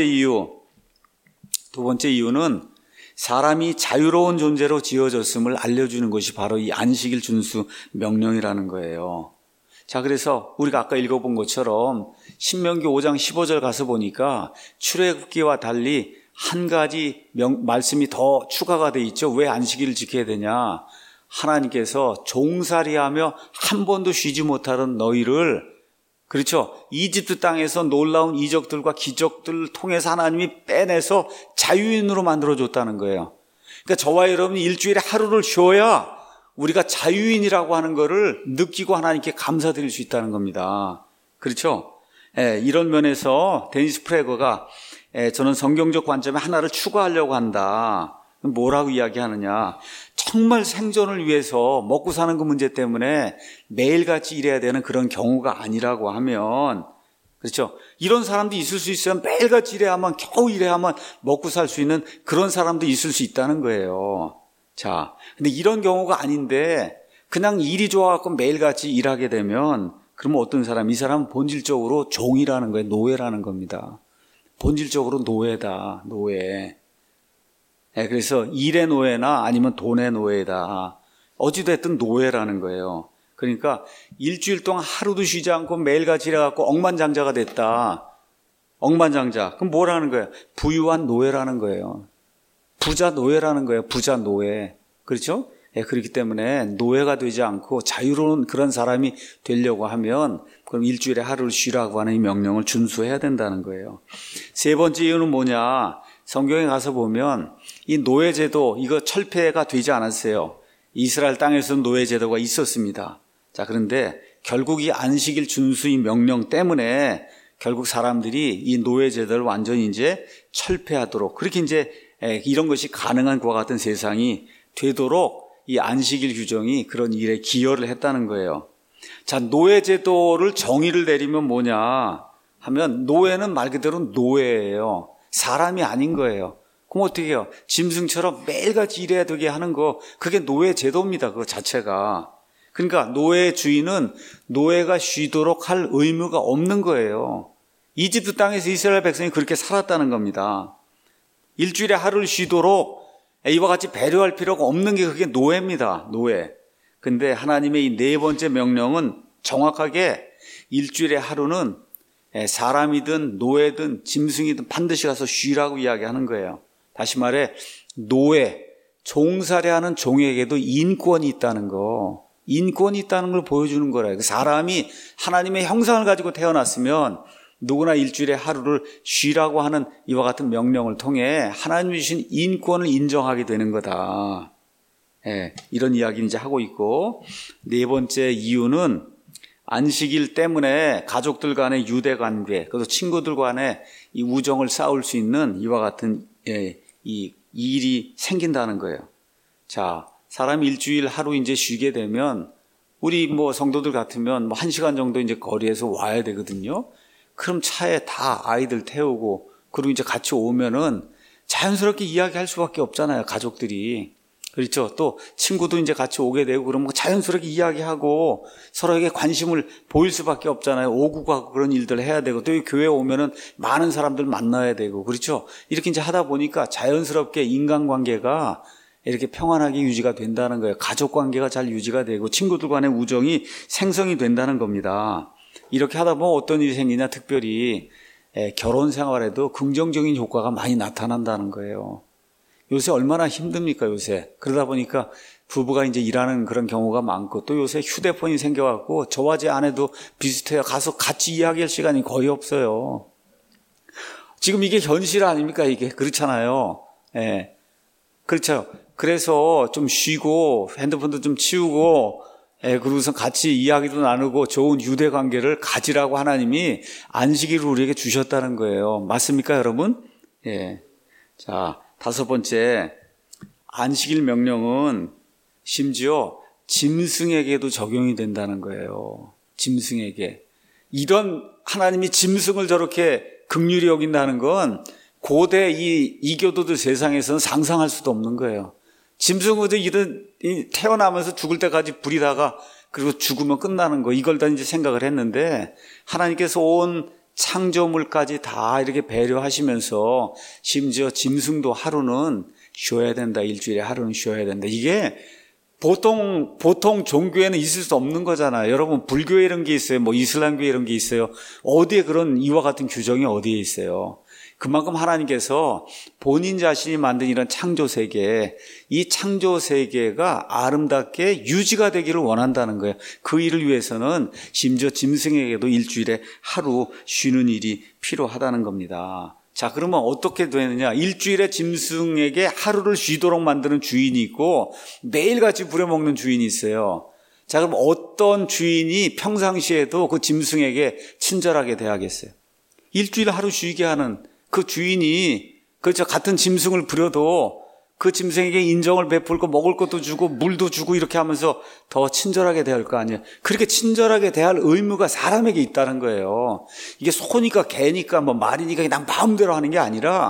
이유는 사람이 자유로운 존재로 지어졌음을 알려주는 것이 바로 이 안식일 준수 명령이라는 거예요. 자, 그래서 우리가 아까 읽어본 것처럼 신명기 5장 15절 가서 보니까 출애굽기와 달리 한 가지 말씀이 더 추가가 돼 있죠. 왜 안식일을 지켜야 되냐? 하나님께서 종살이하며 한 번도 쉬지 못하던 너희를, 그렇죠, 이집트 땅에서 놀라운 이적들과 기적들을 통해서 하나님이 빼내서 자유인으로 만들어줬다는 거예요. 그러니까 저와 여러분이 일주일에 하루를 쉬어야 우리가 자유인이라고 하는 거를 느끼고 하나님께 감사드릴 수 있다는 겁니다. 그렇죠? 이런 면에서 데니스 프레거가 저는 성경적 관점에 하나를 추가하려고 한다. 뭐라고 이야기하느냐? 정말 생존을 위해서 먹고 사는 그 문제 때문에 매일같이 일해야 되는 그런 경우가 아니라고 하면, 그렇죠, 이런 사람도 있을 수 있어요. 매일같이 일해야만, 겨우 일해야만 먹고 살 수 있는 그런 사람도 있을 수 있다는 거예요. 자, 근데 이런 경우가 아닌데 그냥 일이 좋아갖고 매일같이 일하게 되면 그러면 어떤 사람, 이 사람은 본질적으로 종이라는 거예요. 노예라는 겁니다. 본질적으로 노예다, 노예. 네, 그래서 일의 노예나 아니면 돈의 노예다. 어찌됐든 노예라는 거예요. 그러니까 일주일 동안 하루도 쉬지 않고 매일같이 일해갖고 억만장자가 됐다. 억만장자. 그럼 뭐라는 거예요? 부유한 노예라는 거예요. 부자 노예라는 거예요. 부자 노예. 그렇죠? 예, 그렇기 때문에 노예가 되지 않고 자유로운 그런 사람이 되려고 하면 그럼 일주일에 하루를 쉬라고 하는 이 명령을 준수해야 된다는 거예요. 세 번째 이유는 뭐냐? 성경에 가서 보면 이 노예제도 이거 철폐가 되지 않았어요. 이스라엘 땅에서는 노예제도가 있었습니다. 자, 그런데 결국 이 안식일 준수의 명령 때문에 결국 사람들이 이 노예제도를 완전히 이제 철폐하도록 그렇게 이제 이런 것이 가능한 그와 같은 세상이 되도록 이 안식일 규정이 그런 일에 기여를 했다는 거예요. 자, 노예제도를 정의를 내리면 뭐냐 하면 노예는 말 그대로 노예예요. 사람이 아닌 거예요. 그럼 어떻게 해요? 짐승처럼 매일같이 일해야 되게 하는 거 그게 노예제도입니다. 그거 자체가. 그러니까 노예의 주인은 노예가 쉬도록 할 의무가 없는 거예요. 이집트 땅에서 이스라엘 백성이 그렇게 살았다는 겁니다. 일주일에 하루를 쉬도록 이와 같이 배려할 필요가 없는 게 그게 노예입니다. 노예. 근데 하나님의 이 네 번째 명령은 정확하게 일주일에 하루는 사람이든 노예든 짐승이든 반드시 가서 쉬라고 이야기하는 거예요. 다시 말해 노예, 종살이하는 종에게도 인권이 있다는 거. 인권이 있다는 걸 보여주는 거래요. 사람이 하나님의 형상을 가지고 태어났으면 누구나 일주일에 하루를 쉬라고 하는 이와 같은 명령을 통해 하나님이 주신 인권을 인정하게 되는 거다. 예, 이런 이야기를 이제 하고 있고, 네 번째 이유는 안식일 때문에 가족들 간의 유대 관계, 그리고 친구들 간의 이 우정을 쌓을 수 있는 이와 같은 이 일이 생긴다는 거예요. 자, 사람이 일주일 하루 이제 쉬게 되면 우리 뭐 성도들 같으면 뭐 1시간 정도 이제 거리에서 와야 되거든요. 그럼 차에 다 아이들 태우고 그리고 이제 같이 오면은 자연스럽게 이야기할 수밖에 없잖아요. 가족들이. 그렇죠. 또 친구도 이제 같이 오게 되고 그러면 자연스럽게 이야기하고 서로에게 관심을 보일 수밖에 없잖아요. 오고 가고 그런 일들을 해야 되고 또 교회에 오면은 많은 사람들 만나야 되고 그렇죠. 이렇게 이제 하다 보니까 자연스럽게 인간관계가 이렇게 평안하게 유지가 된다는 거예요. 가족관계가 잘 유지가 되고 친구들 간의 우정이 생성이 된다는 겁니다. 이렇게 하다 보면 어떤 일이 생기냐, 특별히 결혼 생활에도 긍정적인 효과가 많이 나타난다는 거예요. 요새 얼마나 힘듭니까, 요새. 그러다 보니까 부부가 이제 일하는 그런 경우가 많고 또 요새 휴대폰이 생겨갖고 저와 제 아내도 비슷해요. 가서 같이 이야기할 시간이 거의 없어요. 지금 이게 현실 아닙니까, 이게. 그렇잖아요. 예. 그렇죠. 그래서 좀 쉬고 핸드폰도 좀 치우고 그러고서 같이 이야기도 나누고 좋은 유대 관계를 가지라고 하나님이 안식일을 우리에게 주셨다는 거예요. 맞습니까, 여러분? 예. 자, 다섯 번째, 안식일 명령은 심지어 짐승에게도 적용이 된다는 거예요. 짐승에게. 이런 하나님이 짐승을 저렇게 긍휼히 여긴다는 건 고대 이 이교도들 세상에서는 상상할 수도 없는 거예요. 짐승도 이런 태어나면서 죽을 때까지 부리다가 그리고 죽으면 끝나는 거 이걸 다 이제 생각을 했는데 하나님께서 온 창조물까지 다 이렇게 배려하시면서 심지어 짐승도 하루는 쉬어야 된다. 일주일에 하루는 쉬어야 된다. 이게 보통 종교에는 있을 수 없는 거잖아요. 여러분 불교에 이런 게 있어요. 뭐 이슬람교에 이런 게 있어요. 어디에 그런 이와 같은 규정이 어디에 있어요. 그만큼 하나님께서 본인 자신이 만든 이런 창조 세계, 이 창조 세계가 아름답게 유지가 되기를 원한다는 거예요. 그 일을 위해서는 심지어 짐승에게도 일주일에 하루 쉬는 일이 필요하다는 겁니다. 자, 그러면 어떻게 되느냐? 일주일에 짐승에게 하루를 쉬도록 만드는 주인이 있고 매일같이 부려먹는 주인이 있어요. 자, 그럼 어떤 주인이 평상시에도 그 짐승에게 친절하게 대하겠어요? 일주일 하루 쉬게 하는 그 주인이 그저 같은 짐승을 부려도 그 짐승에게 인정을 베풀고 먹을 것도 주고 물도 주고 이렇게 하면서 더 친절하게 대할 거 아니에요. 그렇게 친절하게 대할 의무가 사람에게 있다는 거예요. 이게 소니까 개니까 뭐 말이니까 그냥 마음대로 하는 게 아니라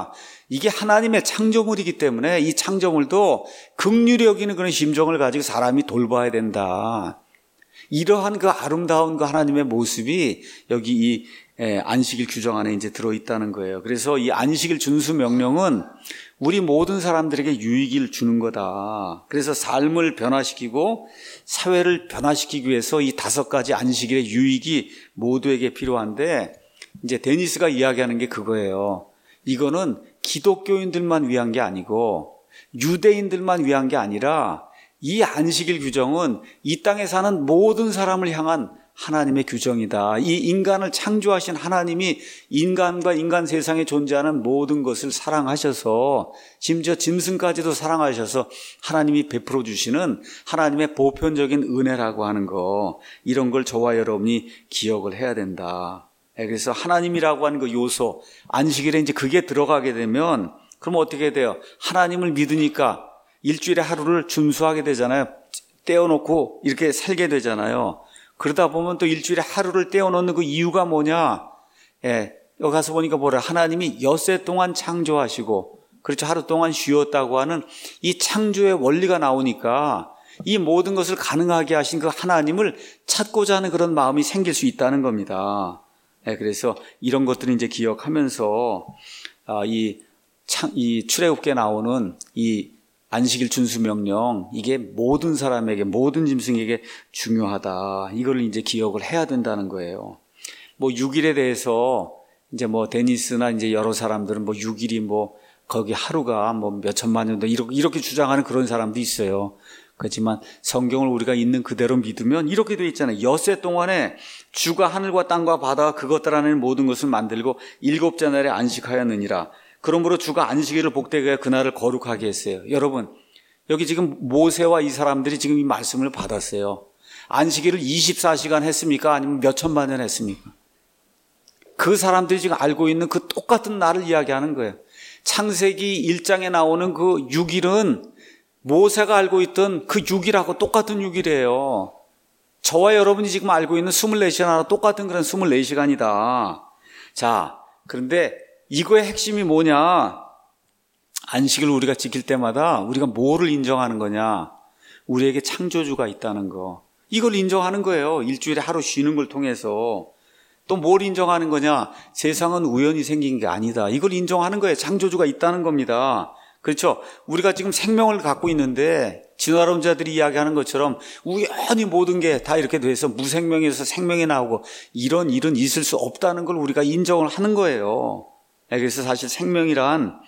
이게 하나님의 창조물이기 때문에 이 창조물도 긍휼히 여기는 그런 심정을 가지고 사람이 돌봐야 된다. 이러한 그 아름다운 그 하나님의 모습이 여기 이 안식일 규정 안에 이제 들어있다는 거예요. 그래서 이 안식일 준수 명령은 우리 모든 사람들에게 유익을 주는 거다. 그래서 삶을 변화시키고 사회를 변화시키기 위해서 이 5가지 안식일의 유익이 모두에게 필요한데, 이제 데니스가 이야기하는 게 그거예요. 이거는 기독교인들만 위한 게 아니고 유대인들만 위한 게 아니라 이 안식일 규정은 이 땅에 사는 모든 사람을 향한 하나님의 규정이다. 이 인간을 창조하신 하나님이 인간과 인간 세상에 존재하는 모든 것을 사랑하셔서 심지어 짐승까지도 사랑하셔서 하나님이 베풀어 주시는 하나님의 보편적인 은혜라고 하는 거, 이런 걸 저와 여러분이 기억을 해야 된다. 그래서 하나님이라고 하는 그 요소, 안식일에 이제 그게 들어가게 되면 그럼 어떻게 돼요? 하나님을 믿으니까 일주일에 하루를 준수하게 되잖아요. 떼어놓고 이렇게 살게 되잖아요. 그러다 보면 또 일주일에 하루를 떼어놓는 그 이유가 뭐냐? 여기 가서 보니까 뭐라, 하나님이 엿새 동안 창조하시고, 그렇죠, 하루 동안 쉬었다고 하는 이 창조의 원리가 나오니까 이 모든 것을 가능하게 하신 그 하나님을 찾고자 하는 그런 마음이 생길 수 있다는 겁니다. 그래서 이런 것들을 이제 기억하면서 이 출애굽기에 나오는 이 안식일 준수 명령, 이게 모든 사람에게, 모든 짐승에게 중요하다. 이걸 이제 기억을 해야 된다는 거예요. 뭐 6일에 대해서 이제 뭐 데니스나 이제 여러 사람들은 뭐 6일이 뭐 거기 하루가 뭐 몇천만 년 이렇게 주장하는 그런 사람도 있어요. 그렇지만 성경을 우리가 있는 그대로 믿으면 이렇게 돼 있잖아요. 엿새 동안에 주가 하늘과 땅과 바다와 그것들 안에 모든 것을 만들고 7째 날에 안식하였느니라. 그러므로 주가 안식일을 복되게 하여 그날을 거룩하게 했어요. 여러분, 여기 지금 모세와 이 사람들이 지금 이 말씀을 받았어요. 안식일을 24시간 했습니까? 아니면 몇 천만 년 했습니까? 그 사람들이 지금 알고 있는 그 똑같은 날을 이야기하는 거예요. 창세기 1장에 나오는 그 6일은 모세가 알고 있던 그 6일하고 똑같은 6일이에요. 저와 여러분이 지금 알고 있는 24시간하고 똑같은 그런 24시간이다. 자, 그런데 이거의 핵심이 뭐냐? 안식을 우리가 지킬 때마다 우리가 뭐를 인정하는 거냐? 우리에게 창조주가 있다는 거. 이걸 인정하는 거예요. 일주일에 하루 쉬는 걸 통해서. 또 뭘 인정하는 거냐? 세상은 우연히 생긴 게 아니다. 이걸 인정하는 거예요. 창조주가 있다는 겁니다. 그렇죠? 우리가 지금 생명을 갖고 있는데 진화론자들이 이야기하는 것처럼 우연히 모든 게 다 이렇게 돼서 무생명에서 생명이 나오고 이런 일은 있을 수 없다는 걸 우리가 인정을 하는 거예요. 그래서 사실 생명이란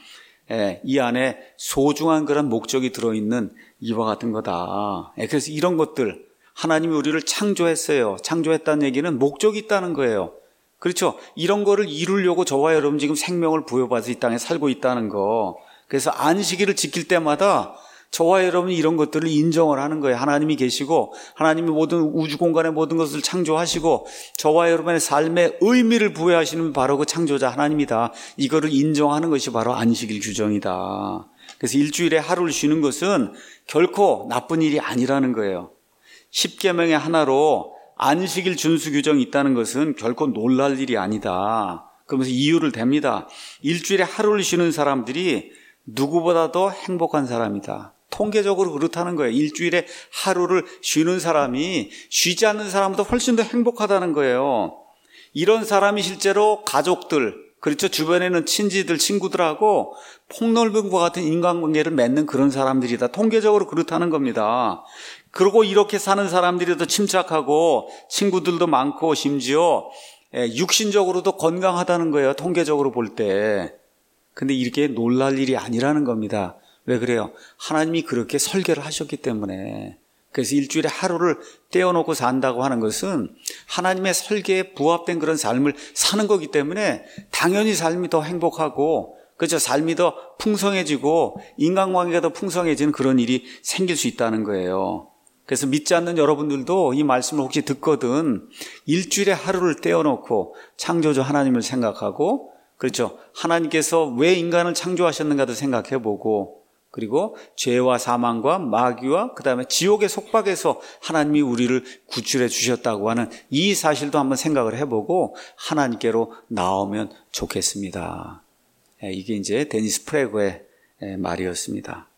이 안에 소중한 그런 목적이 들어있는 이와 같은 거다. 그래서 이런 것들, 하나님이 우리를 창조했어요. 창조했다는 얘기는 목적이 있다는 거예요. 그렇죠? 이런 거를 이루려고 저와 여러분 지금 생명을 부여받아서 이 땅에 살고 있다는 거. 그래서 안식일을 지킬 때마다 저와 여러분이 이런 것들을 인정을 하는 거예요. 하나님이 계시고 하나님이 모든 우주 공간의 모든 것을 창조하시고 저와 여러분의 삶에 의미를 부여하시는 바로 그 창조자 하나님이다. 이거를 인정하는 것이 바로 안식일 규정이다. 그래서 일주일에 하루를 쉬는 것은 결코 나쁜 일이 아니라는 거예요. 10계명의 하나로 안식일 준수 규정이 있다는 것은 결코 놀랄 일이 아니다. 그러면서 이유를 댑니다. 일주일에 하루를 쉬는 사람들이 누구보다도 행복한 사람이다. 통계적으로 그렇다는 거예요. 일주일에 하루를 쉬는 사람이 쉬지 않는 사람보다 훨씬 더 행복하다는 거예요. 이런 사람이 실제로 가족들, 그렇죠, 주변에는 친지들, 친구들하고 폭넓은 것 같은 인간관계를 맺는 그런 사람들이다. 통계적으로 그렇다는 겁니다. 그리고 이렇게 사는 사람들이 더 침착하고 친구들도 많고 심지어 육신적으로도 건강하다는 거예요. 통계적으로 볼 때. 근데 이렇게 놀랄 일이 아니라는 겁니다. 왜 그래요? 하나님이 그렇게 설계를 하셨기 때문에. 그래서 일주일에 하루를 떼어놓고 산다고 하는 것은 하나님의 설계에 부합된 그런 삶을 사는 거기 때문에 당연히 삶이 더 행복하고, 그렇죠, 삶이 더 풍성해지고 인간관계가 더 풍성해지는 그런 일이 생길 수 있다는 거예요. 그래서 믿지 않는 여러분들도 이 말씀을 혹시 듣거든 일주일에 하루를 떼어놓고 창조주 하나님을 생각하고, 그렇죠, 하나님께서 왜 인간을 창조하셨는가도 생각해보고, 그리고 죄와 사망과 마귀와 그 다음에 지옥의 속박에서 하나님이 우리를 구출해 주셨다고 하는 이 사실도 한번 생각을 해보고 하나님께로 나오면 좋겠습니다. 이게 이제 데니스 프레거의 말이었습니다.